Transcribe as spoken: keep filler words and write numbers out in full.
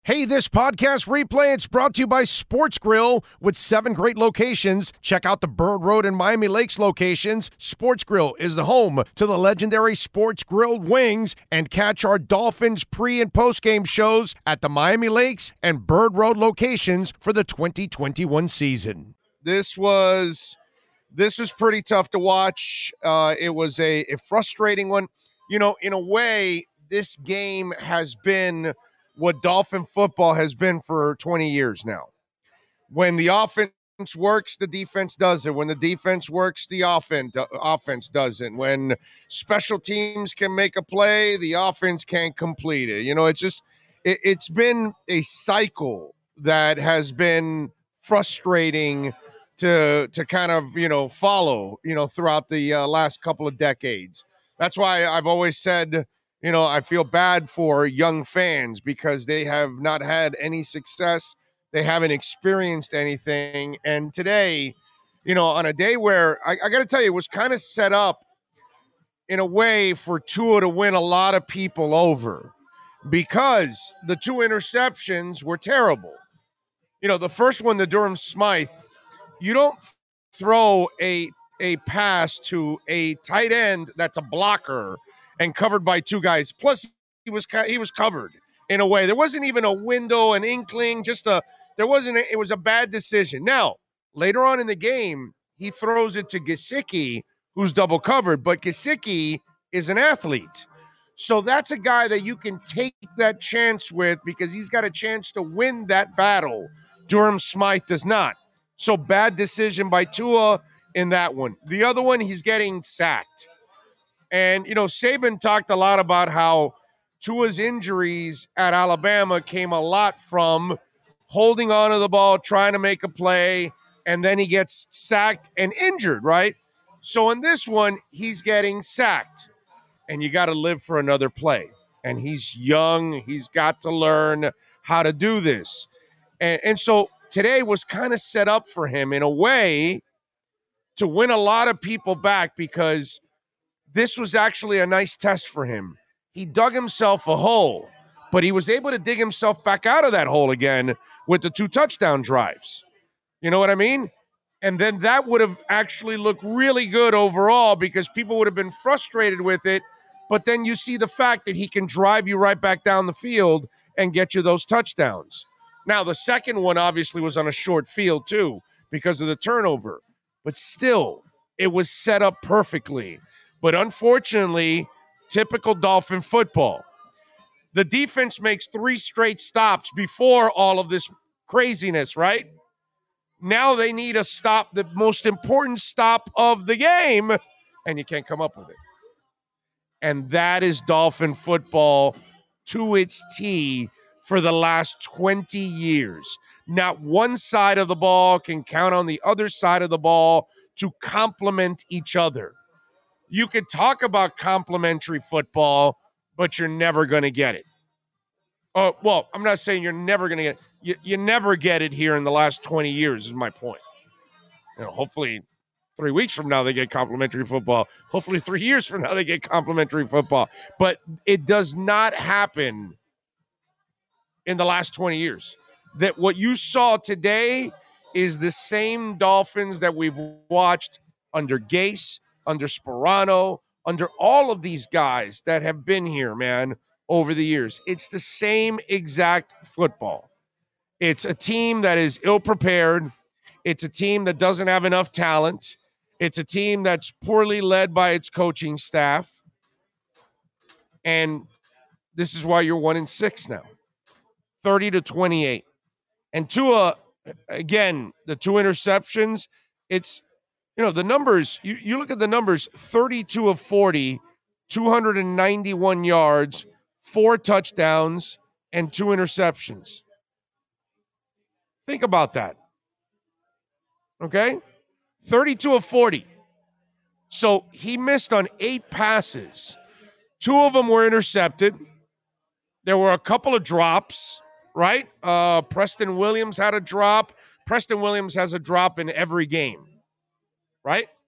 Hey, this podcast replay, it's brought to you by Sports Grill with seven great locations. Check out the Bird Road and Miami Lakes locations. Sports Grill is the home to the legendary Sports Grilled Wings, and catch our Dolphins pre- and post-game shows at the Miami Lakes and Bird Road locations for the twenty twenty-one season. This was this was pretty tough to watch. Uh, it was a, a frustrating one. You know, in a way, this game has been what Dolphin football has been for twenty years now. When the offense works, the defense doesn't. When the defense works, the offense, the offense doesn't. When special teams can make a play, the offense can't complete it. You know, it's just, it, it's been a cycle that has been frustrating to, to kind of, you know, follow, you know, throughout the uh, last couple of decades. That's why I've always said, you know, I feel bad for young fans because they have not had any success. They haven't experienced anything. And today, you know, on a day where I, I got to tell you, it was kind of set up in a way for Tua to win a lot of people over because the two interceptions were terrible. You know, the first one, the Durham Smythe, you don't throw a a pass to a tight end that's a blocker and covered by two guys. Plus, he was he was covered in a way. There wasn't even a window, an inkling, just a there wasn't. A, it was a bad decision. Now, later on in the game, he throws it to Gesicki, who's double covered, but Gesicki is an athlete. So that's a guy that you can take that chance with because he's got a chance to win that battle. Durham Smythe does not. So bad decision by Tua in that one. The other one, he's getting sacked. And, you know, Saban talked a lot about how Tua's injuries at Alabama came a lot from holding on to the ball, trying to make a play, and then he gets sacked and injured, right? So in this one, he's getting sacked, and you got to live for another play. And he's young. He's got to learn how to do this. And, and so today was kind of set up for him in a way to win a lot of people back because this was actually a nice test for him. He dug himself a hole, but he was able to dig himself back out of that hole again with the two touchdown drives. You know what I mean? And then that would have actually looked really good overall because people would have been frustrated with it. But then you see the fact that he can drive you right back down the field and get you those touchdowns. Now, the second one obviously was on a short field too because of the turnover. But still, it was set up perfectly. But unfortunately, typical Dolphin football. The defense makes three straight stops before all of this craziness, right? Now they need a stop, the most important stop of the game, and you can't come up with it. And that is Dolphin football to its T for the last twenty years. Not one side of the ball can count on the other side of the ball to complement each other. You could talk about complementary football, but you're never going to get it. Oh, well, I'm not saying you're never going to get it. You, you never get it here in the last twenty years is my point. You know, hopefully three weeks from now they get complementary football. Hopefully three years from now they get complementary football. But it does not happen in the last twenty years. That what you saw today is the same Dolphins that we've watched under Gase, under Sperano, under all of these guys that have been here, man, over the years. It's the same exact football. It's a team that is ill-prepared. It's a team that doesn't have enough talent. It's a team that's poorly led by its coaching staff. And this is why you're one and six now. thirty to twenty-eight. And Tua, again, the two interceptions, it's, you know, the numbers, you, you look at the numbers, thirty-two of forty, two hundred ninety-one yards, four touchdowns, and two interceptions. Think about that. Okay? thirty-two of forty. So he missed on eight passes. Two of them were intercepted. There were a couple of drops, right? Uh, Preston Williams had a drop. Preston Williams has a drop in every game, right?